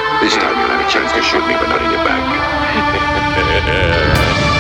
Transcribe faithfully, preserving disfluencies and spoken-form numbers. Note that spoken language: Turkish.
This time you'll have a chance to shoot me for not in your back.